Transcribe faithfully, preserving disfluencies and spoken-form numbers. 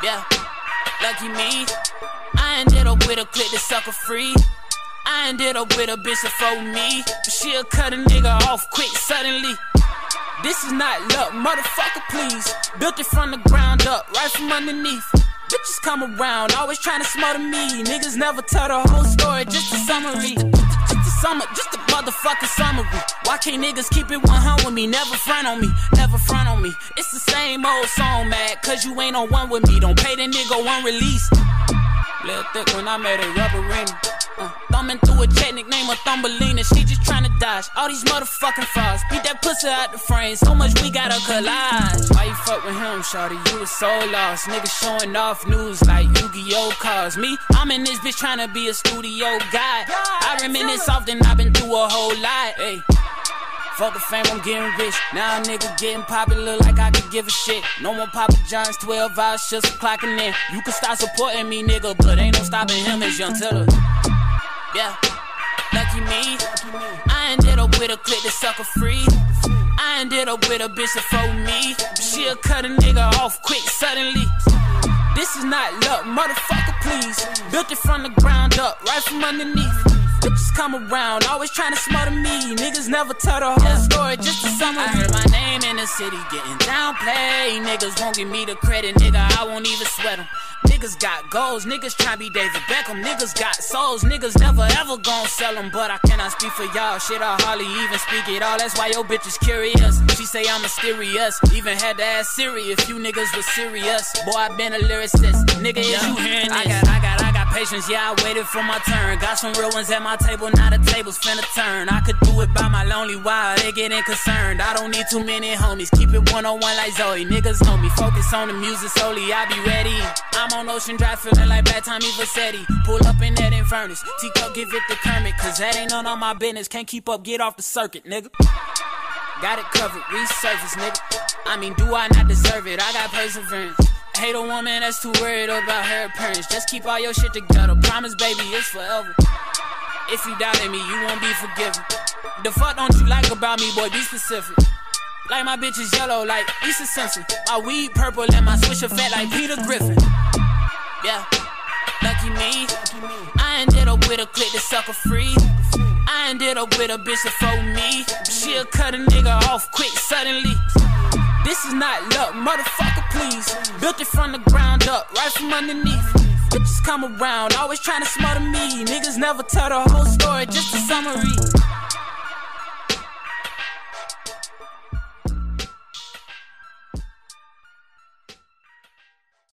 Yeah, lucky me. I ended up with a clip that sucker free. I ended up with a bitch that for me, but she'll cut a nigga off quick suddenly. This is not luck, motherfucker, please. Built it from the ground up, right from underneath. Bitches come around, always trying to smother me. Niggas never tell the whole story, just a summary. Just a summer, just a motherfucking summary. Why can't niggas keep it one hundred with me? Never front on me, never front on me. It's the same old song, man, cause you ain't on one with me. Don't pay the nigga one release. Little thick when I made a rubberine. Uh, thumbing through a check, nickname her Thumbelina. She just tryna dodge all these motherfucking frauds. Beat that pussy out the frame, so much we gotta collage. Why you fuck with him, shawty? You was so lost. Niggas showing off news like Yu-Gi-Oh cards. Me, I'm in this bitch tryna be a studio guy. I reminisce often, I've been through a whole lot. Hey, fuck the fame, I'm getting rich. Now a nigga getting popular like I could give a shit. No more Papa John's, twelve hours, just clocking in. You can start supporting me, nigga, but ain't no stopping him, it's Young Tiller. Yeah, lucky me. I ended up with a clip that sucker free. I ended up with a bitch that for me, but she'll cut a nigga off quick suddenly. This is not luck, motherfucker, please. Built it from the ground up, right from underneath. Bitches come around, always trying to smother me. Niggas never tell the whole story, just a summary. I heard my name in the city getting downplayed. Niggas won't give me the credit, nigga, I won't even sweat them. Niggas got goals, niggas tryna be David Beckham. Niggas got souls, niggas never ever gon' sell them. But I cannot speak for y'all, shit, I hardly even speak it all. That's why your bitch is curious. She say I'm mysterious, even had to ask Siri if you niggas was serious. Boy, I been a lyricist, nigga, is you hearing this? I got, I got, I got patience, yeah, I waited for my turn. Got some real ones at my table, now the table's finna turn. I could do it by my lonely while they getting concerned. I don't need too many homies, keep it one-on-one like Zoe. Niggas know me, focus on the music solely, I be ready. I'm on Ocean Drive feeling like bad Tommy Vassetti. Pull up in that Infernus, T-Cup give it to Kermit, cause that ain't none of my business. Can't keep up, get off the circuit, nigga. Got it covered, resurface, nigga. I mean, do I not deserve it? I got perseverance. Hate a woman that's too worried about her appearance. Just keep all your shit together, promise baby it's forever. If you doubt in me, you won't be forgiven. The fuck don't you like about me, boy, be specific. Like my bitch is yellow like Lisa Simpson. My weed purple and my swisher fat like Peter Griffin. Yeah, lucky me. I ended up with a clip that sucker free. I ended up with a bitch that for me, but she'll cut a nigga off quick suddenly. This is not luck, motherfucker, please. Built it from the ground up, right from underneath. Bitches come around, always trying to smother me. Niggas never tell the whole story, just a summary.